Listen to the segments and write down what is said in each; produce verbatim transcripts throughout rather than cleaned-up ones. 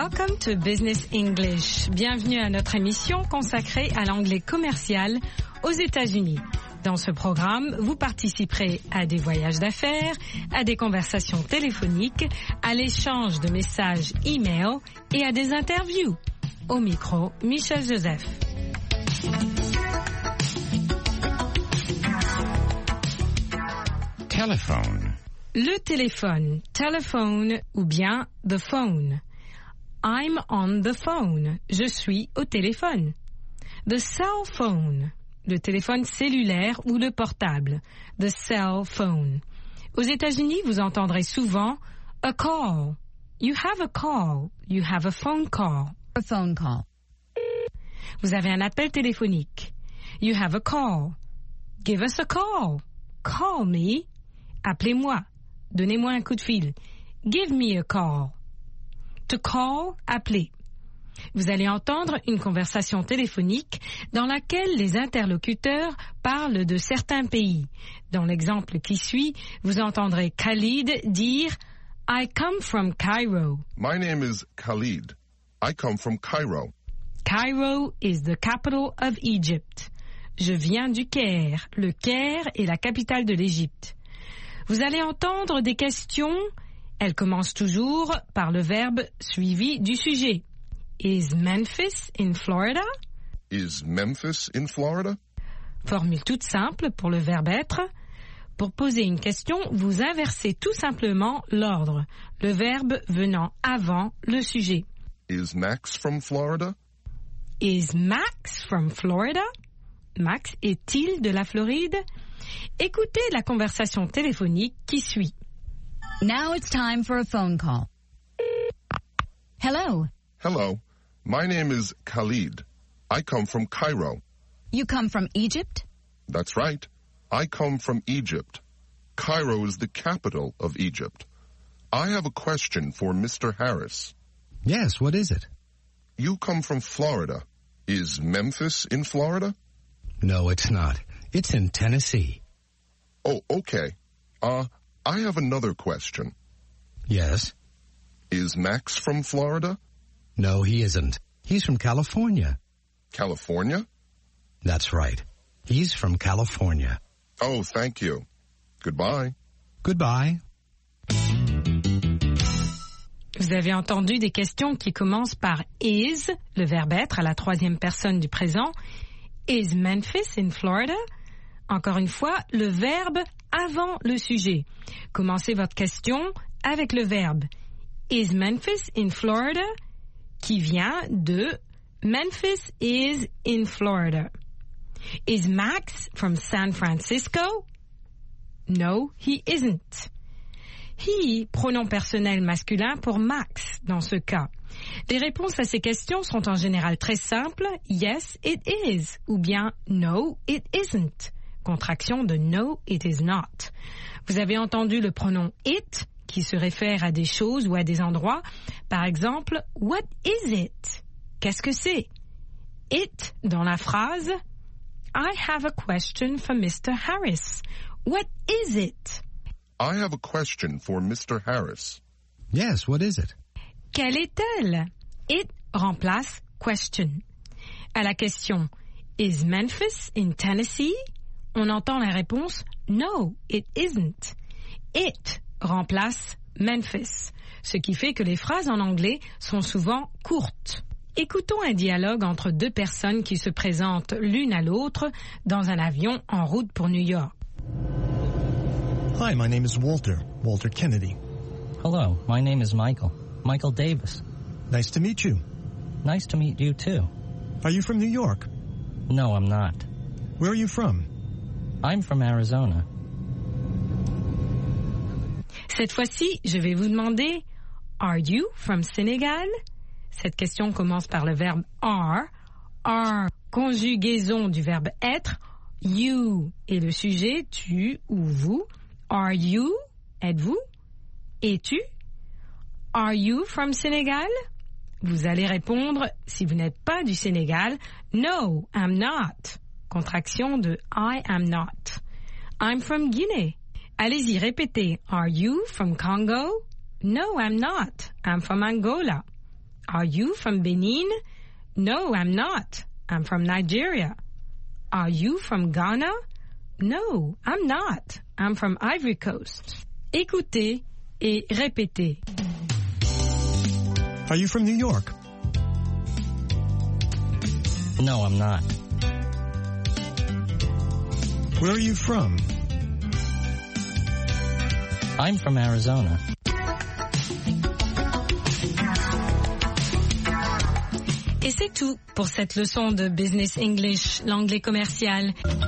Welcome to Business English. Bienvenue à notre émission consacrée à l'anglais commercial aux États-Unis. Dans ce programme, vous participerez à des voyages d'affaires, à des conversations téléphoniques, à l'échange de messages e-mail et à des interviews. Au micro, Michel Joseph. Telephone. Le téléphone, telephone ou bien the phone. I'm on the phone. Je suis au téléphone. The cell phone. Le téléphone cellulaire ou le portable. The cell phone. Aux États-Unis, vous entendrez souvent a call. You have a call. You have a phone call. A phone call. Vous avez un appel téléphonique. You have a call. Give us a call. Call me. Appelez-moi. Donnez-moi un coup de fil. Give me a call. To call, appeler. Vous allez entendre une conversation téléphonique dans laquelle les interlocuteurs parlent de certains pays. Dans l'exemple qui suit, vous entendrez Khalid dire « I come from Cairo ». My name is Khalid. I come from Cairo. Cairo is the capital of Egypt. Je viens du Caire. Le Caire est la capitale de l'Égypte. Vous allez entendre des questions. Elles commencent toujours par le verbe suivi du sujet. Is Memphis in Florida? Is Memphis in Florida? Formule toute simple pour le verbe être. Pour poser une question, vous inversez tout simplement l'ordre, le verbe venant avant le sujet. Is Max from Florida? Is Max from Florida? Max est-il de la Floride? Écoutez la conversation téléphonique qui suit. Now it's time for a phone call. Hello. Hello. My name is Khalid. I come from Cairo. You come from Egypt? That's right. I come from Egypt. Cairo is the capital of Egypt. I have a question for Mister Harris. Yes, what is it? You come from Florida. Is Memphis in Florida? No, it's not. It's in Tennessee. Oh, okay. Uh, I have another question. Yes? Is Max from Florida? No, he isn't. He's from California. California? That's right. He's from California. Oh, thank you. Goodbye. Goodbye. Vous avez entendu des questions qui commencent par is, le verbe être à la troisième personne du présent. Is Memphis in Florida? Encore une fois, le verbe avant le sujet. Commencez votre question avec le verbe Is Memphis in Florida? Qui vient de Memphis is in Florida. Is Max from San Francisco? No, he isn't. He, pronom personnel masculin pour Max dans ce cas. Les réponses à ces questions sont en général très simples. Yes, it is. Ou bien no, it isn't. Contraction de no, it is not. Vous avez entendu le pronom it qui se réfère à des choses ou à des endroits. Par exemple, what is it? Qu'est-ce que c'est? It dans la phrase I have a question for Mister Harris. What is it? I have a question for Mister Harris. Yes, what is it? Quelle est-elle? It remplace question. À la question Is Memphis in Tennessee? On entend la réponse No, it isn't. It remplace Memphis, ce qui fait que les phrases en anglais sont souvent courtes. Écoutons un dialogue entre deux personnes qui se présentent l'une à l'autre dans un avion en route pour New York. Hi, my name is Walter, Walter Kennedy. Hello, my name is Michael, Michael Davis. Nice to meet you. Nice to meet you too. Are you from New York? No, I'm not. Where are you from? I'm from Arizona. Cette fois-ci, je vais vous demander Are you from Senegal? Cette question commence par le verbe are. Are, conjugaison du verbe être. You est le sujet, tu ou vous. Are you? Êtes-vous? Es-tu? Are you from Senegal? Vous allez répondre, si vous n'êtes pas du Sénégal, No, I'm not. Contraction de I am not. I'm from Guinée. Allez-y, répétez. Are you from Congo? No, I'm not. I'm from Angola. Are you from Benin? No, I'm not. I'm from Nigeria. Are you from Ghana? No, I'm not. I'm from Ivory Coast. Écoutez et répétez. Are you from New York? No, I'm not. Where are you from? I'm from Arizona. Et c'est tout pour cette leçon de Business English, l'anglais commercial.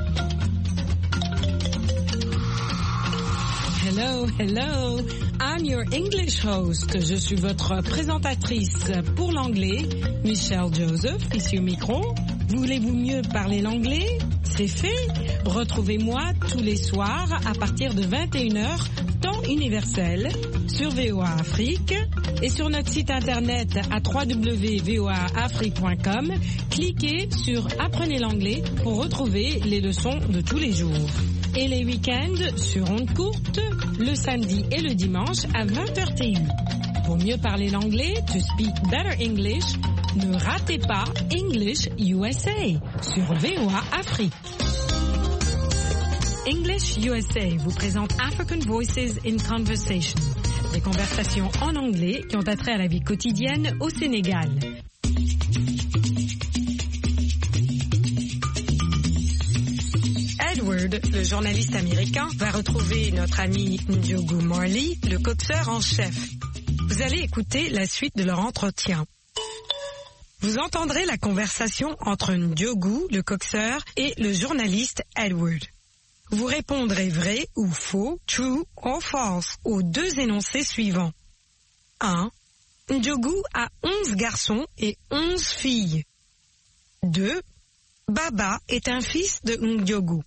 Hello, hello, I'm your English host. Je suis votre présentatrice pour l'anglais, Michelle Joseph, ici au micro. Voulez-vous mieux parler l'anglais? C'est fait. Retrouvez-moi tous les soirs à partir de vingt et une heures, temps universel, sur V O A Afrique et sur notre site internet à w w w point v o a afrique point com. Cliquez sur Apprenez l'anglais pour retrouver les leçons de tous les jours. Et les week-ends sur ondes courtes, le samedi et le dimanche à vingt heures T U. Pour mieux parler l'anglais, to speak better English, ne ratez pas English U S A sur V O A Afrique. English U S A vous présente African Voices in Conversation, des conversations en anglais qui ont attrait à la vie quotidienne au Sénégal. Edward, le journaliste américain, va retrouver notre ami Ndiogu Marley, le coxeur en chef. Vous allez écouter la suite de leur entretien. Vous entendrez la conversation entre Ndiogu, le coxeur, et le journaliste Edward. Vous répondrez vrai ou faux, true or false, aux deux énoncés suivants. un. Ndiogu a onze garçons et onze filles. deux. Baba est un fils de Ndiogu.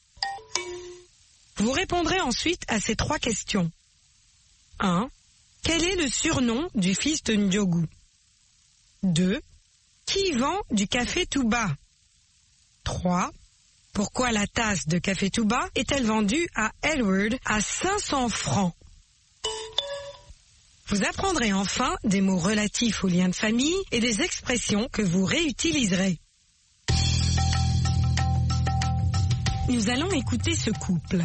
Vous répondrez ensuite à ces trois questions. un. Quel est le surnom du fils de Ndiogu? deux. Qui vend du café Touba? trois. Pourquoi la tasse de café Touba est-elle vendue à Edward à cinq cents francs? Vous apprendrez enfin des mots relatifs aux liens de famille et des expressions que vous réutiliserez. Nous allons écouter ce couple.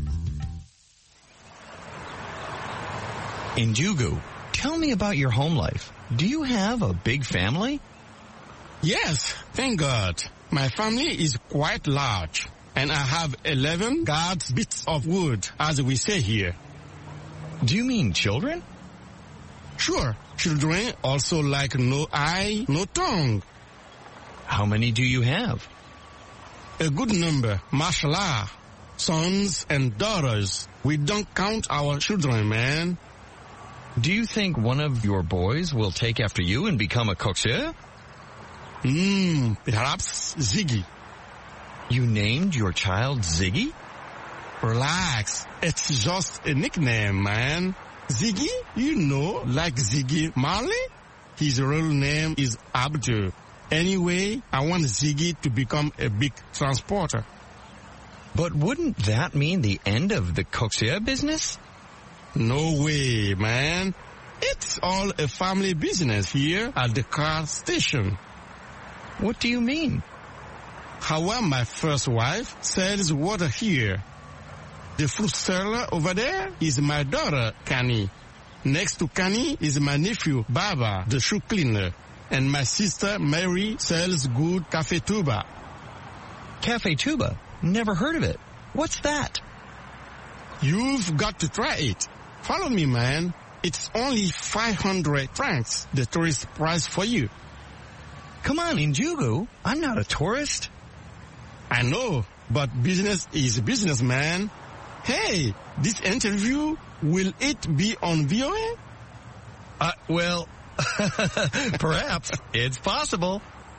Ndiogu, tell me about your home life. Do you have a big family? Yes, thank God. My family is quite large, and I have eleven guards bits of wood, as we say here. Do you mean children? Sure, children also like no eye, no tongue. How many do you have? A good number, mashallah. Sons and daughters. We don't count our children, man. Do you think one of your boys will take after you and become a coxeur? Hmm, perhaps Ziggy. You named your child Ziggy? Relax, it's just a nickname, man. Ziggy, you know, like Ziggy Marley? His real name is Abdul. Anyway, I want Ziggy to become a big transporter. But wouldn't that mean the end of the coxeur business? No way, man. It's all a family business here at the car station. What do you mean? Hawa, my first wife, sells water here. The fruit seller over there is my daughter, Kani. Next to Kani is my nephew, Baba, the shoe cleaner. And my sister, Mary, sells good Café Touba. Café Touba? Never heard of it. What's that? You've got to try it. Follow me, man. It's only five hundred francs, the tourist price for you. Come on, Ndiogu. I'm not a tourist. I know, but business is business, man. Hey, this interview, will it be on V O A? Uh, well, perhaps. It's possible.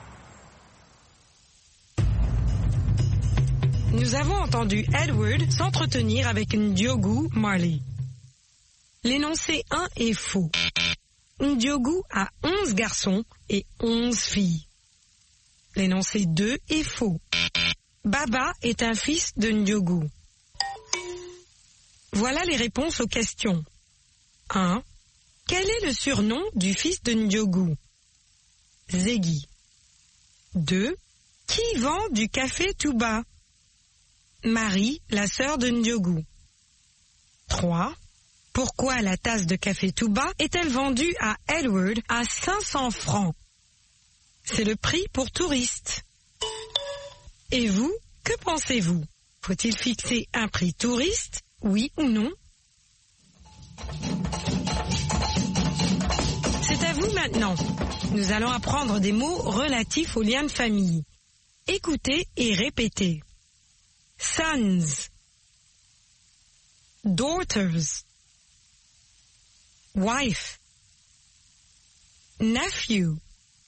Nous avons entendu Edward s'entretenir avec Ndiogu Marley. L'énoncé un est faux. Ndiogu a onze garçons et onze filles. L'énoncé deux est faux. Baba est un fils de Ndiogu. Voilà les réponses aux questions. un. Quel est le surnom du fils de Ndiogu? Ziggy. deux. Qui vend du café tout bas? Marie, la sœur de Ndiogu. trois. Pourquoi la tasse de café tout bas est-elle vendue à Edward à cinq cents francs? C'est le prix pour touristes. Et vous, que pensez-vous? Faut-il fixer un prix touriste, oui ou non? C'est à vous maintenant. Nous allons apprendre des mots relatifs aux liens de famille. Écoutez et répétez. Sons, daughters, wife, nephew.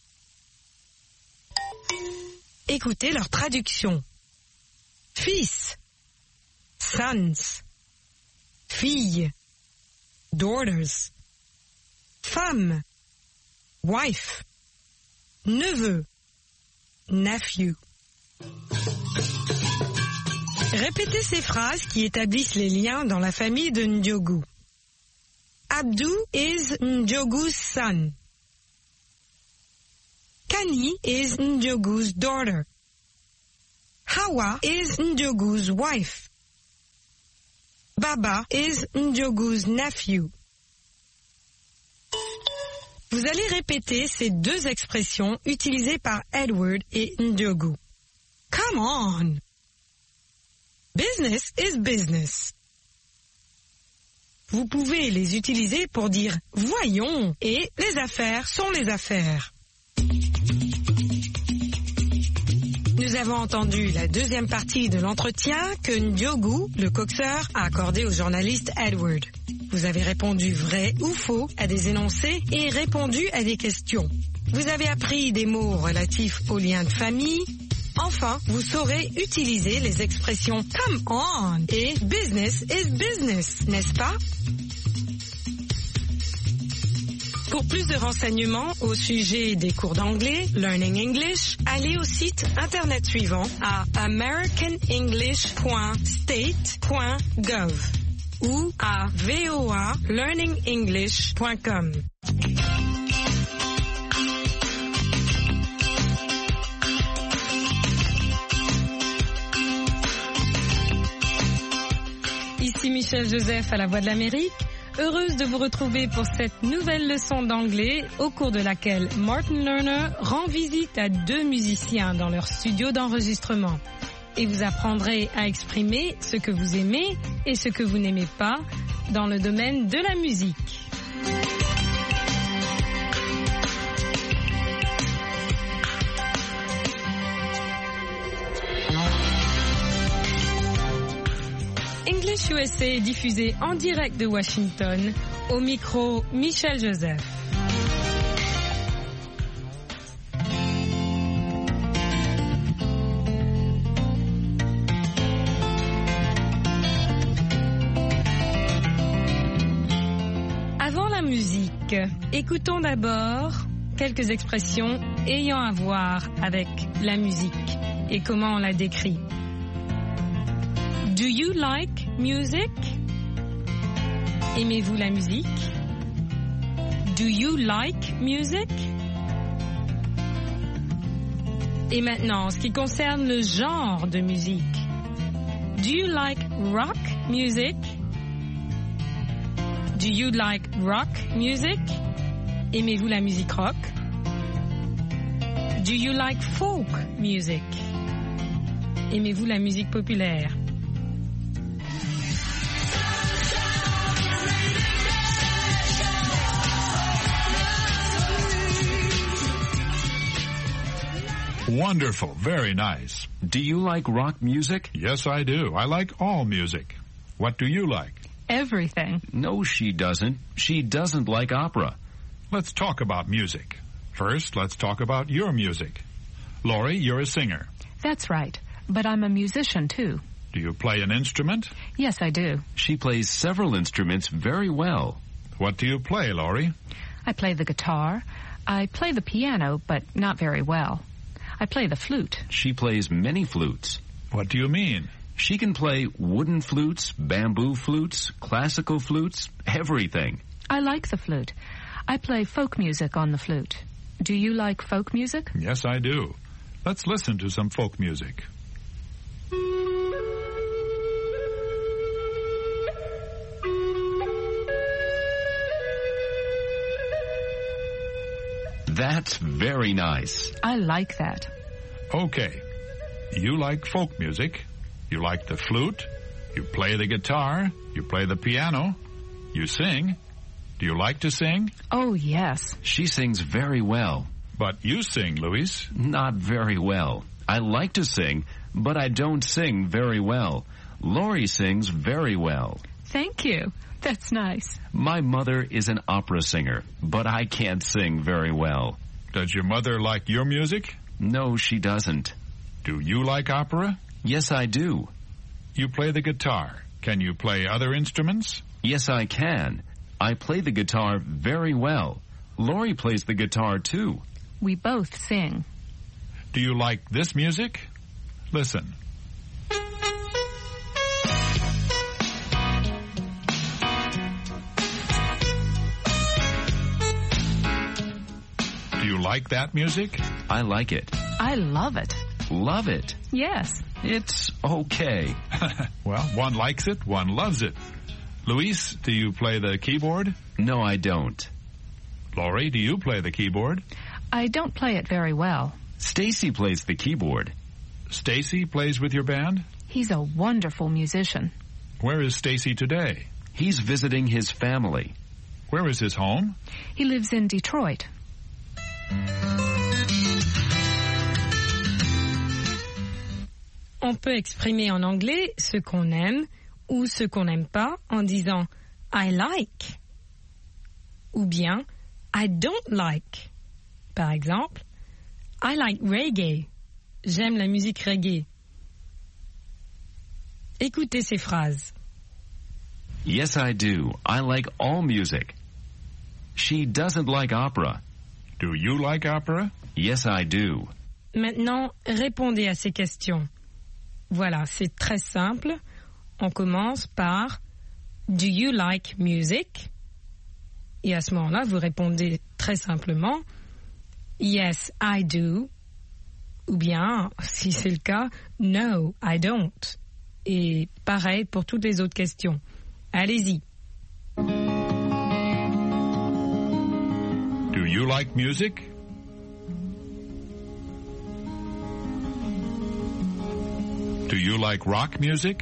Écoutez leur traduction. Fils, sons, fille, daughters, femme, wife, neveu, nephew. Répétez ces phrases qui établissent les liens dans la famille de Ndiogu. Abdou is Ndiogu's son. Kani is Ndiogu's daughter. Hawa is Ndiogu's wife. Baba is Ndiogu's nephew. Vous allez répéter ces deux expressions utilisées par Edward et Ndiogu. Come on! Business is business. Vous pouvez les utiliser pour dire « voyons » et « les affaires sont les affaires ». Nous avons entendu la deuxième partie de l'entretien que Ndiogu, le coxeur, a accordé au journaliste Edward. Vous avez répondu vrai ou faux à des énoncés et répondu à des questions. Vous avez appris des mots relatifs aux liens de famille. Enfin, vous saurez utiliser les expressions « come on » et « business is business », n'est-ce pas? Pour plus de renseignements au sujet des cours d'anglais, Learning English, allez au site internet suivant à american english point state point gov ou à voa learning english point com. Ici Michel Joseph à la Voix de l'Amérique. Heureuse de vous retrouver pour cette nouvelle leçon d'anglais au cours de laquelle Martin Lerner rend visite à deux musiciens dans leur studio d'enregistrement. Et vous apprendrez à exprimer ce que vous aimez et ce que vous n'aimez pas dans le domaine de la musique. English U S A est diffusé en direct de Washington, au micro Michel Joseph. Avant la musique, écoutons d'abord quelques expressions ayant à voir avec la musique et comment on la décrit. Do you like music? Aimez-vous la musique? Do you like music? Et maintenant, en ce qui concerne le genre de musique. Do you like rock music? Do you like rock music? Aimez-vous la musique rock? Do you like folk music? Aimez-vous la musique populaire? Wonderful. Very nice. Do you like rock music? Yes, I do. I like all music. What do you like? Everything. No, she doesn't. She doesn't like opera. Let's talk about music. First, let's talk about your music. Laurie, you're a singer. That's right. But I'm a musician, too. Do you play an instrument? Yes, I do. She plays several instruments very well. What do you play, Laurie? I play the guitar. I play the piano, but not very well. I play the flute. She plays many flutes. What do you mean? She can play wooden flutes, bamboo flutes, classical flutes, everything. I like the flute. I play folk music on the flute. do you like folk music? Yes, I do. Let's listen to some folk music. That's very nice. I like that. Okay. You like folk music. You like the flute. You play the guitar. You play the piano. You sing. Do you like to sing? Oh, yes. She sings very well. But you sing, Luis. Not very well. I like to sing, but I don't sing very well. Laurie sings very well. Thank you. That's nice. My mother is an opera singer, but I can't sing very well. Does your mother like your music? No, she doesn't. Do you like opera? Yes, I do. You play the guitar. Can you play other instruments? Yes, I can. I play the guitar very well. Laurie plays the guitar, too. We both sing. Do you like this music? Listen. Do you like that music? I like it. I love it. Love it? Yes. It's okay. Well, one likes it, one loves it. Luis, do you play the keyboard? No, I don't. Laurie, do you play the keyboard? I don't play it very well. Stacy plays the keyboard. Stacy plays with your band? He's a wonderful musician. Where is Stacy today? He's visiting his family. Where is his home? He lives in Detroit. On peut exprimer en anglais ce qu'on aime ou ce qu'on n'aime pas en disant I like ou bien I don't like. Par exemple, I like reggae. J'aime la musique reggae. Écoutez ces phrases. Yes, I do. I like all music. She doesn't like opera. Do you like opera? Yes, I do. Maintenant, répondez à ces questions. Voilà, c'est très simple. On commence par Do you like music? Et à ce moment-là, vous répondez très simplement Yes, I do. Ou bien, si c'est le cas, No, I don't. Et pareil pour toutes les autres questions. Allez-y. Do you like music? Do you like rock music?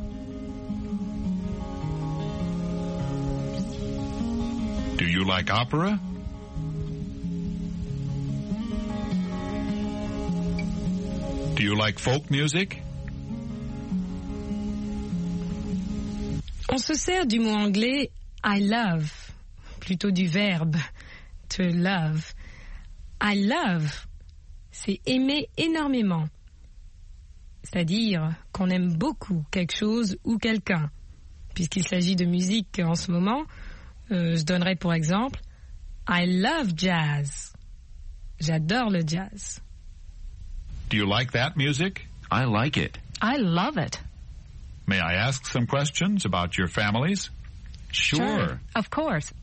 Do you like opera? Do you like folk music? On se sert du mot anglais I love, plutôt du verbe to love. I love, c'est aimer énormément. C'est-à-dire qu'on aime beaucoup quelque chose ou quelqu'un. Puisqu'il s'agit de musique en ce moment, euh, je donnerai pour exemple I love jazz. J'adore le jazz. Do you like that music? I like it. I love it. May I ask some questions about your families? Sure. Sure. Of course.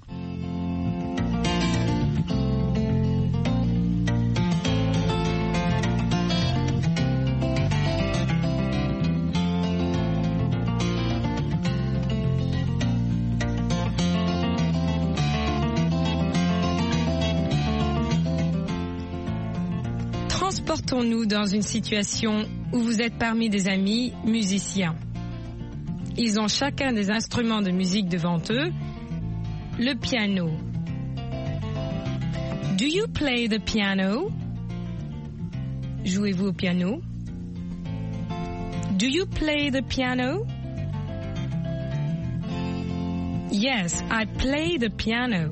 Transportons-nous dans une situation où vous êtes parmi des amis musiciens. Ils ont chacun des instruments de musique devant eux. Le piano. Do you play the piano? Jouez-vous au piano? Do you play the piano? Yes, I play the piano.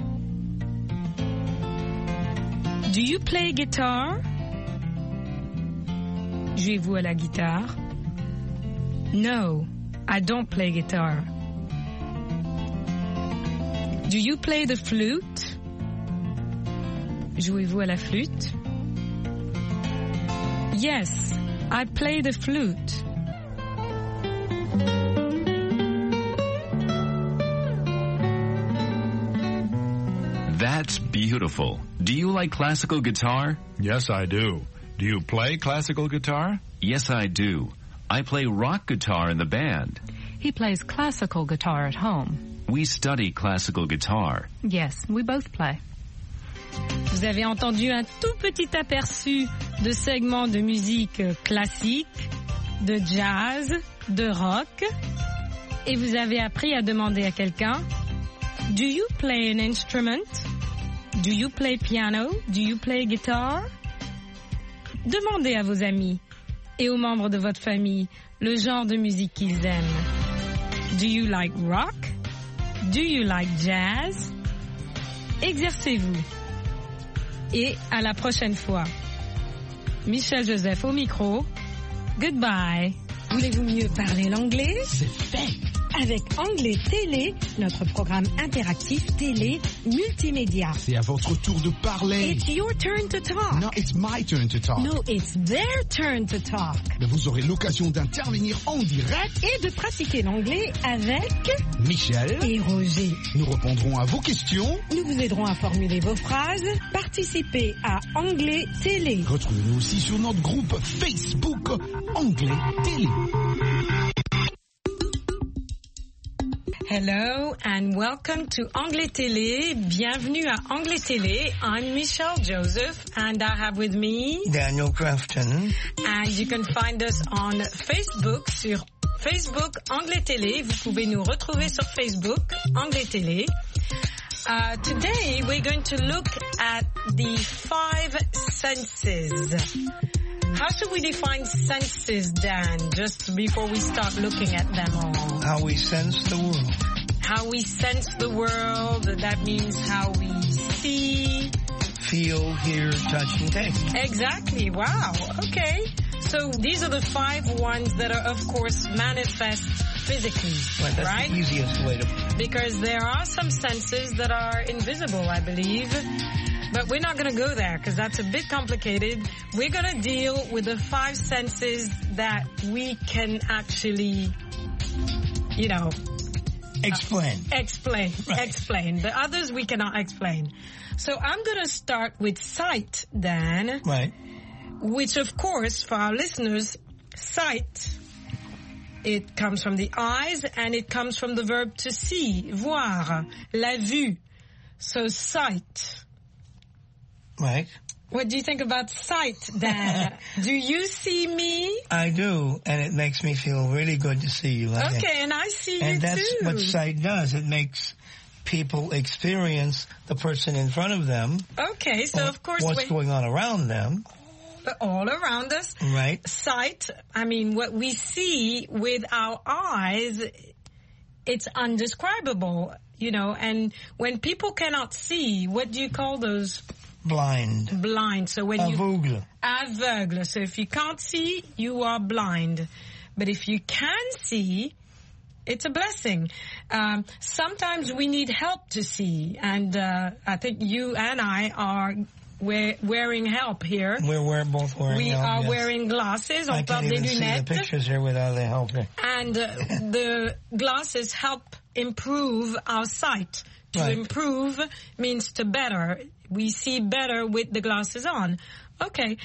Do you play guitar? Jouez-vous à la guitare? No, I don't play guitar. Do you play the flute? Jouez-vous à la flûte? Yes, I play the flute. That's beautiful. Do you like classical guitar? Yes, I do. Do you play classical guitar? Yes, I do. I play rock guitar in the band. He plays classical guitar at home. We study classical guitar. Yes, we both play. Vous avez entendu un tout petit aperçu de segments de musique classique, de jazz, de rock, et vous avez appris à demander à quelqu'un, do you play an instrument? Do you play piano? Do you play guitar? Demandez à vos amis et aux membres de votre famille le genre de musique qu'ils aiment. Do you like rock? Do you like jazz? Exercez-vous. Et à la prochaine fois. Michel Joseph au micro. Goodbye. Voulez-vous mieux parler l'anglais? C'est fait. Avec Anglais Télé, notre programme interactif télé multimédia. C'est à votre tour de parler. It's your turn to talk. No, it's my turn to talk. No, it's their turn to talk. Mais vous aurez l'occasion d'intervenir en direct et de pratiquer l'anglais avec Michel et Roger. Nous répondrons à vos questions. Nous vous aiderons à formuler vos phrases. Participez à Anglais Télé. Retrouvez-nous aussi sur notre groupe Facebook Anglais Télé. Hello and welcome to Anglais Télé. Bienvenue à Anglais Télé. I'm Michelle Joseph and I have with me Daniel Crafton. And you can find us on Facebook sur Facebook Anglais Télé. Vous pouvez nous retrouver sur Facebook Anglais Télé. Uh, today we're going to look at the five senses. How should we define senses, Dan, just before we start looking at them all? How we sense the world. How we sense the world, that means how we see. Feel, hear, touch, and taste. Exactly, wow, okay. So these are the five ones that are, of course, manifest physically, well, that's right? the easiest way to... Because there are some senses that are invisible, I believe. But we're not going to go there because that's a bit complicated. We're going to deal with the five senses that we can actually, you know... Explain. Uh, explain. Right. Explain. The others we cannot explain. So I'm going to start with sight, Dan. Right. Which, of course, for our listeners, sight, it comes from the eyes and it comes from the verb to see, voir, la vue. So sight. Right. What do you think about sight, Dan? Do you see me? I do, and it makes me feel really good to see you. I okay, think. and I see and you too. And that's what sight does. It makes people experience the person in front of them. Okay, so of course... What's going on around them. All around us. Right. Sight, I mean, what we see with our eyes, it's undescribable, you know, and when people cannot see, what do you call those... Blind. Blind. So when Aveugle. you... Aveugle. So if you can't see, you are blind. But if you can see, it's a blessing. Um, sometimes we need help to see. And uh, I think you and I are wear, wearing help here. We're, we're both wearing we help, We are yes. wearing glasses. I On can't porte even des see lunettes. the pictures here without the help here. And uh, the glasses help improve our sight. To right. improve means to better. We see better with the glasses on. Okay,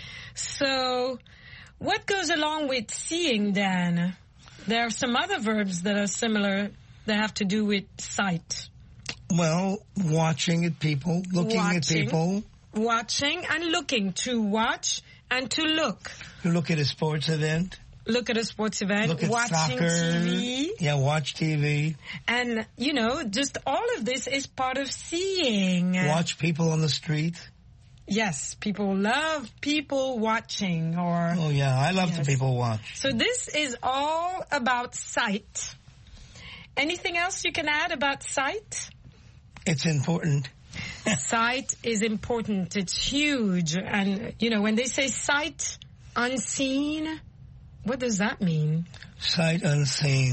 so what goes along with seeing, Dan? There are some other verbs that are similar that have to do with sight. Well, watching at people, looking watching, at people. Watching and looking. To watch and to look. To look at a sports event. Look at a sports event, Look at watching soccer. T V. Yeah, watch T V. And, you know, just all of this is part of seeing. Watch people on the street. Yes, people love people watching or... Oh, yeah, I love yes. the people watch. So this is all about sight. Anything else you can add about sight? It's important. Sight is important. It's huge. And, you know, when they say sight unseen... What does that mean? Sight unseen.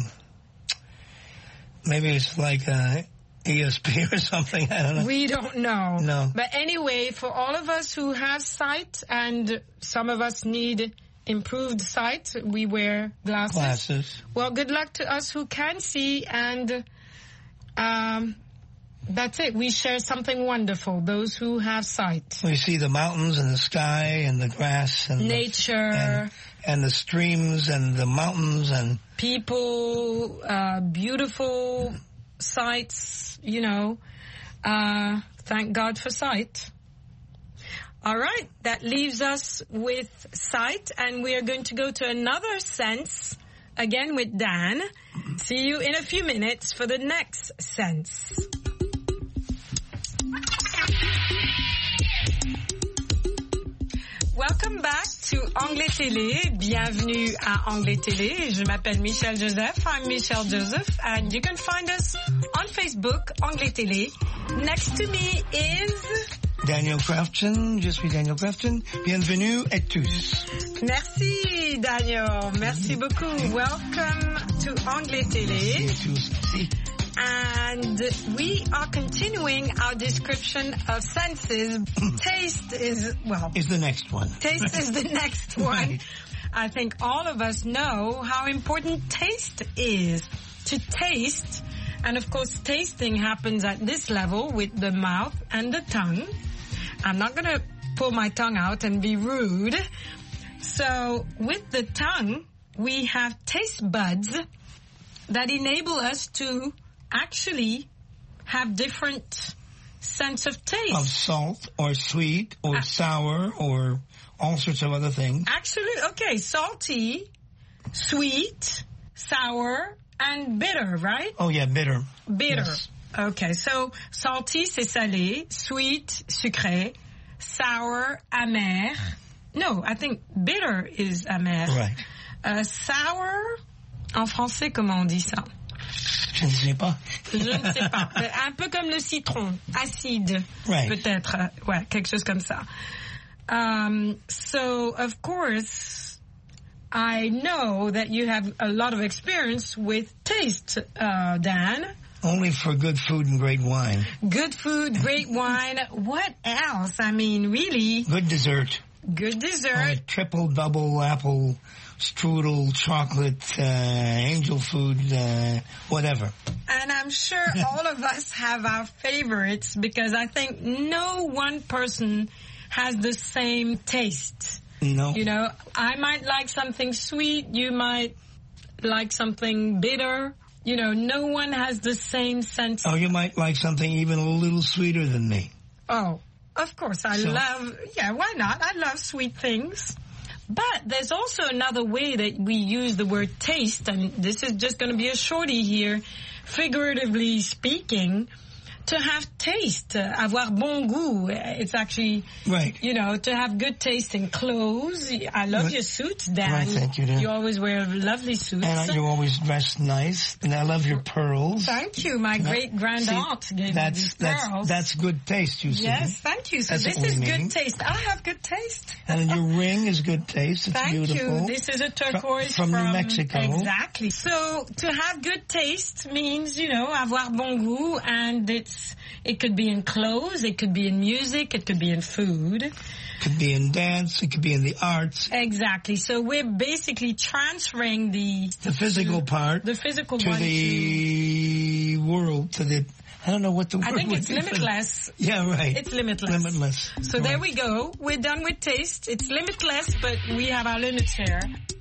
Maybe it's like uh, E S P or something. I don't know. We don't know. No. But anyway, for all of us who have sight, and some of us need improved sight, we wear glasses. Glasses. Well, good luck to us who can see, and um, That's it. We share something wonderful, those who have sight. We see the mountains and the sky and the grass and nature the, and, and the streams and the mountains and people, uh, beautiful sights, you know. Uh, thank God for sight. All right, that leaves us with sight, and we are going to go to another sense, again with Dan. See you in a few minutes for the next sense. Welcome back to Anglais Télé. Bienvenue à Anglais Télé. Je m'appelle Michelle Joseph. I'm Michelle Joseph, and you can find us on Facebook, Anglais Télé. Next to me is Daniel Crafton. Je suis Daniel Crafton. Bienvenue à tous. Merci, Daniel. Merci beaucoup. Welcome to Anglais Télé. And we are continuing our description of senses. Taste is, well... is the next one. Taste is the next one. Right. I think all of us know how important taste is. To taste, and of course tasting happens at this level with the mouth and the tongue. I'm not going to pull my tongue out and be rude. So with the tongue, we have taste buds that enable us to actually have different sense of taste. Of salt or sweet or uh, sour or all sorts of other things. Actually, okay, salty, sweet, sour, and bitter, right? Oh yeah, bitter. Bitter. Yes. Okay, so salty, c'est salé, sweet, sucré, sour, amer. No, I think bitter is amer. Right. Uh, sour, en français, comment on dit ça? Je ne sais pas. Je ne sais pas. Un peu comme le citron, acide, right. Peut-être. Ouais, quelque chose comme ça. Um, so, of course, I know that you have a lot of experience with taste, uh, Dan. Only for good food and great wine. Good food, great wine. What else? I mean, really. Good dessert. Good dessert. Oh, triple, double, apple, strudel, chocolate, uh, angel food, uh, whatever. And I'm sure all of us have our favorites because I think no one person has the same taste. No. You know, I might like something sweet. You might like something bitter. You know, no one has the same sense. Oh, you might like something even a little sweeter than me. Oh, of course. I so. love, yeah, why not? I love sweet things. But there's also another way that we use the word taste, and this is just going to be a shorty here, figuratively speaking, to have taste, uh, avoir bon goût. It's actually, right. You know, to have good taste in clothes. I love right. your suits, Dan. Right, thank you, Dan. You always wear lovely suits. And you always dress nice, and I love your pearls. Thank you. My great-grand-aunt gave that's, me these that's, pearls. That's good taste, you see. Yes, thank you. So that's this is good taste. I have good taste. And your ring is good taste. It's thank beautiful. you. This is a turquoise from, from New Mexico. Exactly. So to have good taste means, you know, avoir bon goût, and it's it could be in clothes, it could be in music, it could be in food. It could be in dance, it could be in the arts. Exactly. So we're basically transferring the... The physical part. The physical to one the to, world, to the... I don't know what the word I think would it's be. limitless. Yeah, right. It's limitless. Limitless. So right. there we go. We're done with taste. It's limitless, but we have our limits here.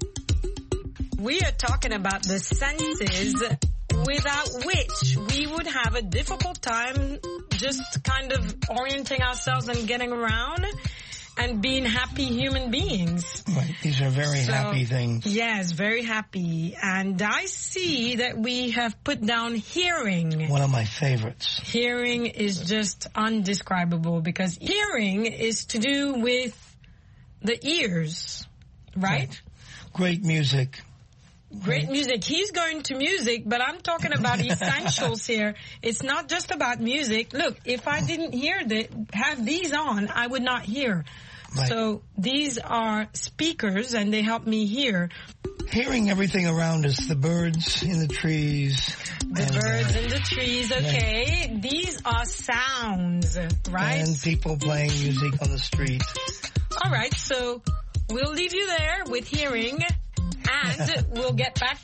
We are talking about the senses without which we would have a difficult time just kind of orienting ourselves and getting around and being happy human beings. Right. These are very so, happy things. Yes, very happy. And I see that we have put down hearing. One of my favorites. Hearing is just undescribable because hearing is to do with the ears, right? right. Great music. Great music. He's going to music, but I'm talking about essentials here. It's not just about music. Look, if I didn't hear the, have these on, I would not hear. Right. So these are speakers, and they help me hear. Hearing everything around us, the birds in the trees. The and, birds uh, in the trees, okay. Right. These are sounds, right? And people playing music on the street. All right, so we'll leave you there with hearing. And we'll get back